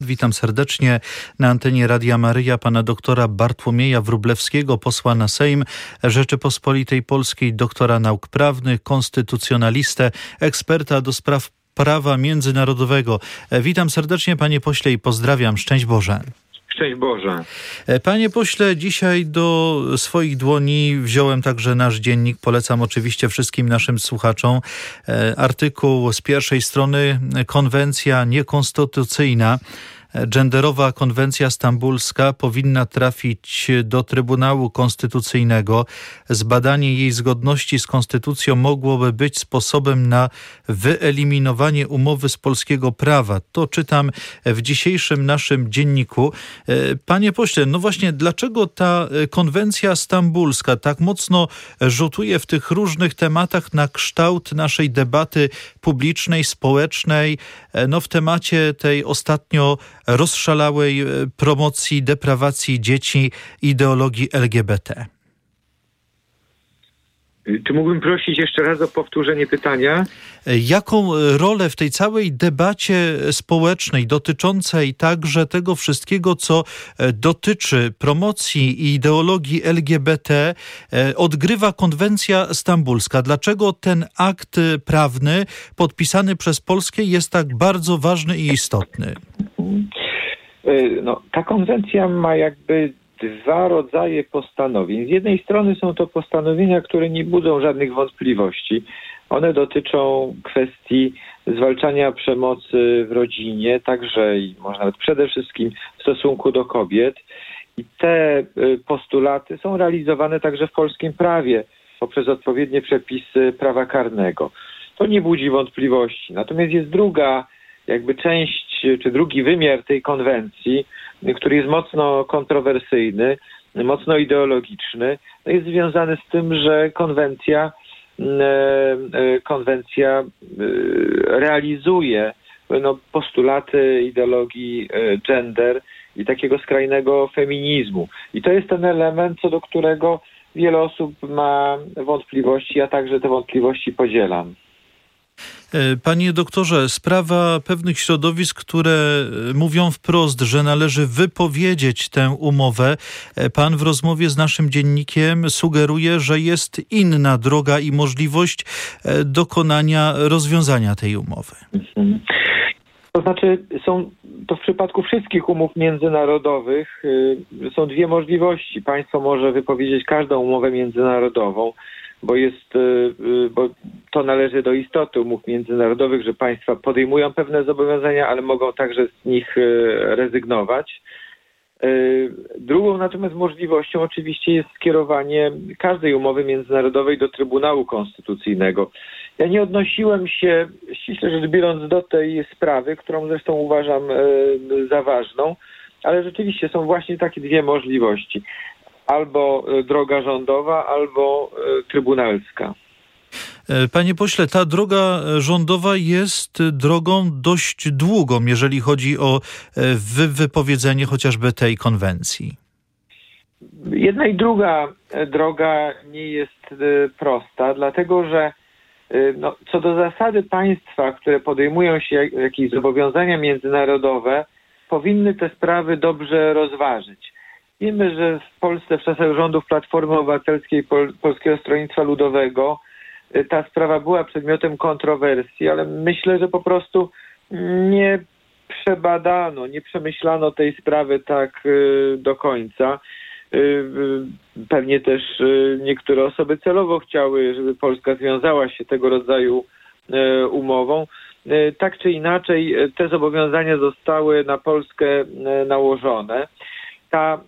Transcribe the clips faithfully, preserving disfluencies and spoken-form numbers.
Witam serdecznie na antenie Radia Maryja pana doktora Bartłomieja Wróblewskiego, posła na Sejm Rzeczypospolitej Polskiej, doktora nauk prawnych, konstytucjonalistę, eksperta do spraw prawa międzynarodowego. Witam serdecznie, panie pośle, i pozdrawiam. Szczęść Boże. Szczęść Boże. Panie pośle, dzisiaj do swoich dłoni wziąłem także nasz dziennik. Polecam oczywiście wszystkim naszym słuchaczom. Artykuł z pierwszej strony: konwencja niekonstytucyjna. Genderowa konwencja stambulska powinna trafić do Trybunału Konstytucyjnego. Zbadanie jej zgodności z konstytucją mogłoby być sposobem na wyeliminowanie umowy z polskiego prawa. To czytam w dzisiejszym naszym dzienniku. Panie pośle, no właśnie, dlaczego ta konwencja stambulska tak mocno rzutuje w tych różnych tematach na kształt naszej debaty publicznej, społecznej, no w temacie tej ostatnio rozszalałej promocji deprawacji dzieci, ideologii L G B T? Czy mógłbym prosić jeszcze raz o powtórzenie pytania? Jaką rolę w tej całej debacie społecznej dotyczącej także tego wszystkiego, co dotyczy promocji i ideologii L G B T, odgrywa konwencja stambulska? Dlaczego ten akt prawny podpisany przez Polskę jest tak bardzo ważny i istotny? No, ta konwencja ma jakby dwa rodzaje postanowień. Z jednej strony są to postanowienia, które nie budzą żadnych wątpliwości. One dotyczą kwestii zwalczania przemocy w rodzinie, także i może nawet przede wszystkim w stosunku do kobiet. I te postulaty są realizowane także w polskim prawie poprzez odpowiednie przepisy prawa karnego. To nie budzi wątpliwości. Natomiast jest druga jakby część, czy drugi wymiar tej konwencji, który jest mocno kontrowersyjny, mocno ideologiczny, no jest związany z tym, że konwencja, konwencja realizuje no, postulaty ideologii gender i takiego skrajnego feminizmu. I to jest ten element, co do którego wiele osób ma wątpliwości, ja także te wątpliwości podzielam. Panie doktorze, sprawa pewnych środowisk, które mówią wprost, że należy wypowiedzieć tę umowę. Pan w rozmowie z naszym dziennikiem sugeruje, że jest inna droga i możliwość dokonania rozwiązania tej umowy. Mhm. To znaczy, są to w przypadku wszystkich umów międzynarodowych y, są dwie możliwości. Państwo może wypowiedzieć każdą umowę międzynarodową, bo jest, y, bo to należy do istoty umów międzynarodowych, że państwa podejmują pewne zobowiązania, ale mogą także z nich y, rezygnować. Y, drugą natomiast możliwością oczywiście jest skierowanie każdej umowy międzynarodowej do Trybunału Konstytucyjnego. Ja nie odnosiłem się, ściśle rzecz biorąc, do tej sprawy, którą zresztą uważam y, za ważną, ale rzeczywiście są właśnie takie dwie możliwości. Albo droga rządowa, albo y, trybunalska. Panie pośle, ta droga rządowa jest drogą dość długą, jeżeli chodzi o wy- wypowiedzenie chociażby tej konwencji. Jedna i druga droga nie jest y, prosta, dlatego że y, no, co do zasady państwa, które podejmują się jak, jakieś zobowiązania międzynarodowe, powinny te sprawy dobrze rozważyć. Wiemy, że w Polsce w czasach rządów Platformy Obywatelskiej Pol- Polskiego Stronnictwa Ludowego y, ta sprawa była przedmiotem kontrowersji, ale myślę, że po prostu nie przebadano, nie przemyślano tej sprawy tak y, do końca. Pewnie też niektóre osoby celowo chciały, żeby Polska związała się tego rodzaju umową. Tak czy inaczej te zobowiązania zostały na Polskę nałożone. Ta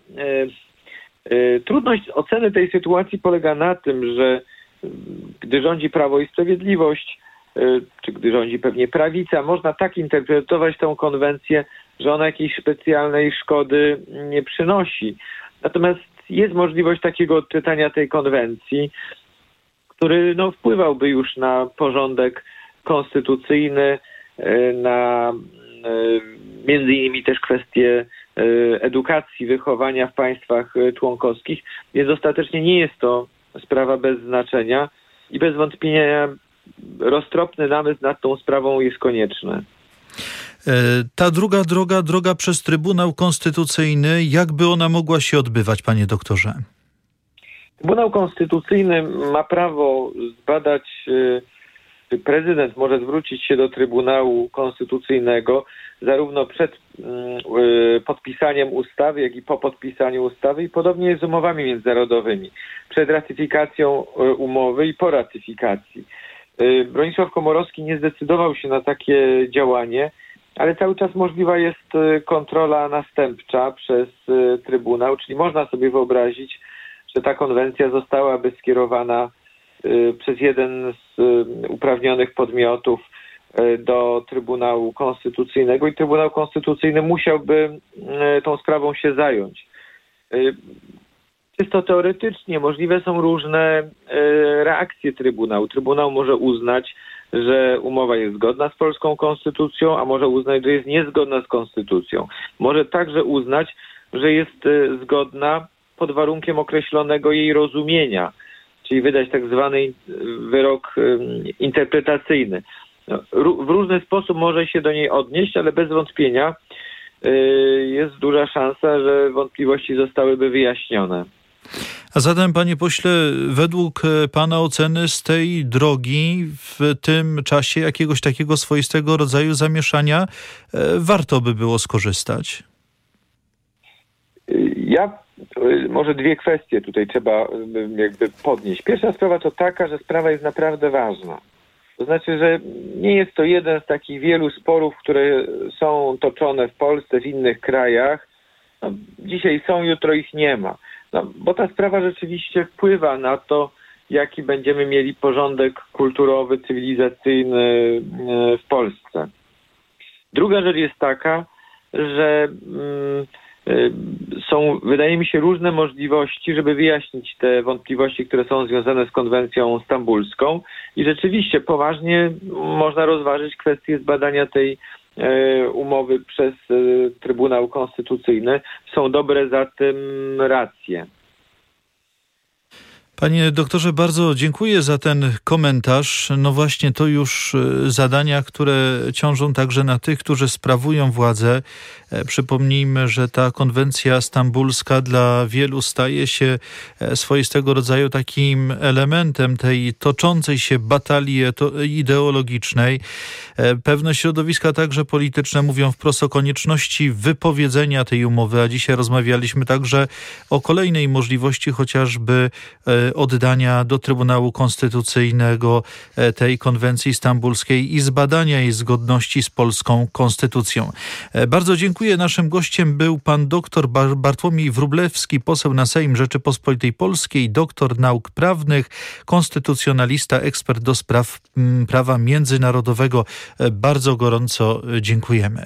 trudność oceny tej sytuacji polega na tym, że gdy rządzi Prawo i Sprawiedliwość, czy gdy rządzi pewnie prawica, można tak interpretować tę konwencję, że ona jakiejś specjalnej szkody nie przynosi. Natomiast jest możliwość takiego odczytania tej konwencji, który no, wpływałby już na porządek konstytucyjny, na między innymi też kwestie edukacji, wychowania w państwach członkowskich, więc ostatecznie nie jest to sprawa bez znaczenia i bez wątpienia roztropny namysł nad tą sprawą jest konieczny. Ta druga droga, droga przez Trybunał Konstytucyjny, jakby ona mogła się odbywać, panie doktorze? Trybunał Konstytucyjny ma prawo zbadać, prezydent może zwrócić się do Trybunału Konstytucyjnego zarówno przed podpisaniem ustawy, jak i po podpisaniu ustawy i podobnie jest z umowami międzynarodowymi. Przed ratyfikacją umowy i po ratyfikacji. Bronisław Komorowski nie zdecydował się na takie działanie, ale cały czas możliwa jest kontrola następcza przez Trybunał, czyli można sobie wyobrazić, że ta konwencja zostałaby skierowana przez jeden z uprawnionych podmiotów do Trybunału Konstytucyjnego i Trybunał Konstytucyjny musiałby tą sprawą się zająć. Czysto teoretycznie możliwe są różne reakcje Trybunału. Trybunał może uznać, że umowa jest zgodna z polską konstytucją, a może uznać, że jest niezgodna z konstytucją. Może także uznać, że jest zgodna pod warunkiem określonego jej rozumienia, czyli wydać tak zwany wyrok interpretacyjny. W różny sposób może się do niej odnieść, ale bez wątpienia jest duża szansa, że wątpliwości zostałyby wyjaśnione. A zatem, panie pośle, według pana oceny z tej drogi w tym czasie jakiegoś takiego swoistego rodzaju zamieszania warto by było skorzystać? Ja może dwie kwestie tutaj trzeba jakby podnieść. Pierwsza sprawa to taka, że sprawa jest naprawdę ważna. To znaczy, że nie jest to jeden z takich wielu sporów, które są toczone w Polsce, w innych krajach. No, dzisiaj są, jutro ich nie ma. No, bo ta sprawa rzeczywiście wpływa na to, jaki będziemy mieli porządek kulturowy, cywilizacyjny w Polsce. Druga rzecz jest taka, że mm, są, wydaje mi się, różne możliwości, żeby wyjaśnić te wątpliwości, które są związane z konwencją stambulską i rzeczywiście poważnie można rozważyć kwestię zbadania tej e, umowy przez e, Trybunał Konstytucyjny. Są dobre za tym racje. Panie doktorze, bardzo dziękuję za ten komentarz. No właśnie, to już zadania, które ciążą także na tych, którzy sprawują władzę. Przypomnijmy, że ta konwencja stambulska dla wielu staje się swoistego rodzaju takim elementem tej toczącej się batalii ideologicznej. Pewne środowiska, także polityczne, mówią wprost o konieczności wypowiedzenia tej umowy, a dzisiaj rozmawialiśmy także o kolejnej możliwości chociażby oddania do Trybunału Konstytucyjnego tej konwencji stambulskiej i zbadania jej zgodności z polską konstytucją. Bardzo dziękuję. Naszym gościem był pan doktor Bartłomiej Wróblewski, poseł na Sejm Rzeczypospolitej Polskiej, doktor nauk prawnych, konstytucjonalista, ekspert do spraw prawa międzynarodowego. Bardzo gorąco dziękujemy.